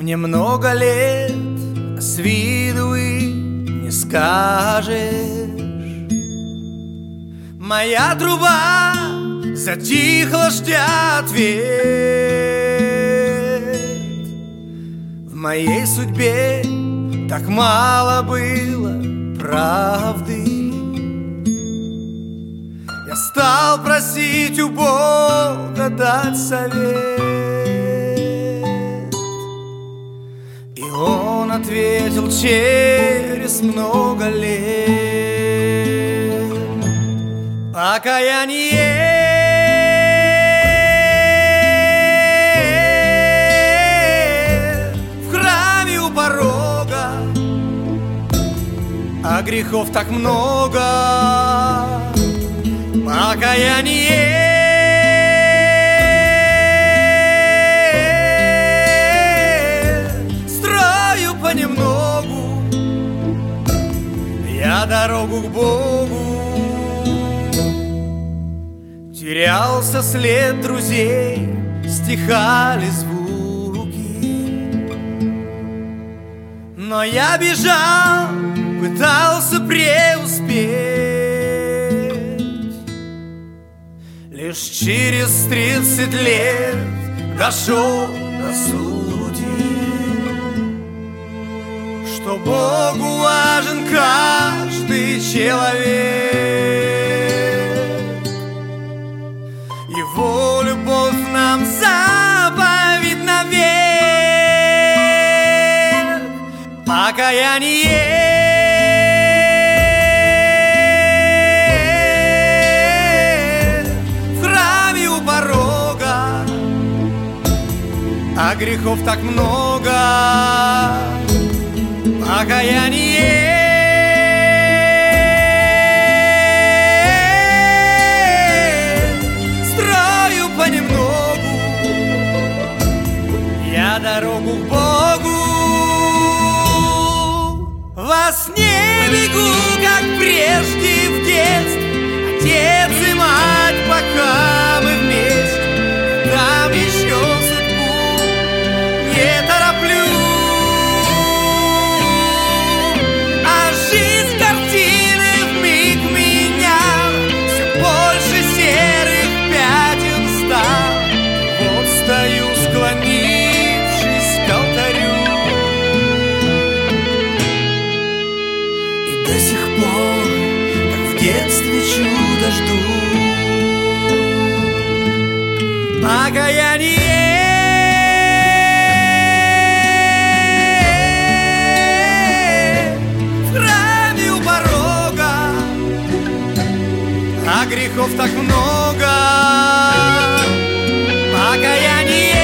Мне много лет, а с виду и не скажешь. Моя труба затихла, ждя ответ. В моей судьбе так мало было правды. Я стал просить у Бога дать совет, и Он ответил через много лет. Покаяние в храме у порога, а грехов так много. Покаяние строю понемногу я дорогу к Богу. Терялся след друзей, стихали звуки, но я бежал, пытался преуспеть. Лишь через 30 лет дошел до сути, что Богу важен каждый человек. Его любовь нам заповедь навек. Покаяние а грехов так много. Покаяние строю понемногу я дорогу к Богу. Во сне бегу, как прежде в детстве, отец и мать, пока мы вместе. Там еще не тороплю, а жизнь картины вмиг менял. Все больше серых пятен стал. Вот стою, склонившись к алтарю, и до сих пор, как в детстве, чудо жду. Покаяние а грехов так много. Покаяние